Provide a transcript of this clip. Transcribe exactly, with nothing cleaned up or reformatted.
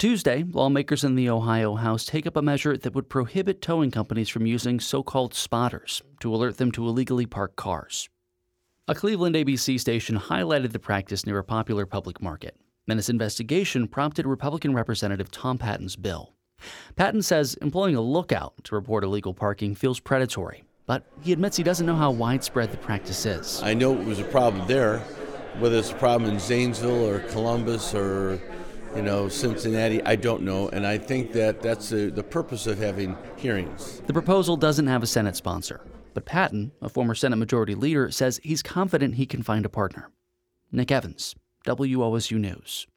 Tuesday, lawmakers in the Ohio House take up a measure that would prohibit towing companies from using so-called spotters to alert them to illegally parked cars. A Cleveland A B C station highlighted the practice near a popular public market, and this investigation prompted Republican Representative Tom Patton's bill. Patton says employing a lookout to report illegal parking feels predatory, but he admits he doesn't know how widespread the practice is. I know it was a problem there, whether it's a problem in Zanesville or Columbus or, you know, Cincinnati, I don't know, and I think that that's the, the purpose of having hearings. The proposal doesn't have a Senate sponsor, but Patton, a former Senate Majority Leader, says he's confident he can find a partner. Nick Evans, W O S U News.